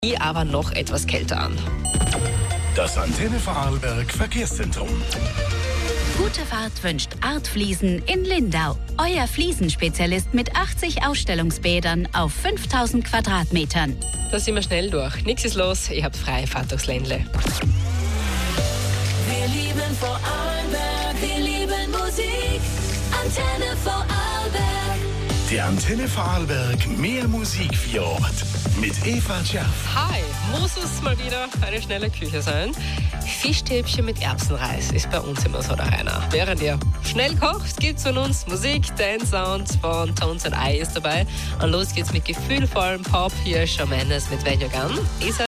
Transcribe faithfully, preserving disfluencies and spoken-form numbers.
aber noch etwas kälter an. Das Antenne Vorarlberg Verkehrszentrum. Gute Fahrt wünscht Art Fliesen in Lindau. Euer Fliesenspezialist mit achtzig Ausstellungsbädern auf fünftausend Quadratmetern. Da sind wir schnell durch. Nichts ist los, ihr habt freie Fahrt durchs Ländle. Wir lieben Vorarlberg, wir lieben Musik. Antenne Vorarlberg. Die Antenne Vorarlberg mehr Musik für Ort. Mit Eva Scherf. Hi, muss es mal wieder eine schnelle Küche sein? Fischstäbchen mit Erbsenreis ist bei uns immer so der Renner. Während ihr schnell kocht, gibt's von uns Musik, Dance-Sounds von Tones and I ist dabei. Und los geht's mit gefühlvollem Pop. Hier ist Shawn Mendes mit When You're Gone.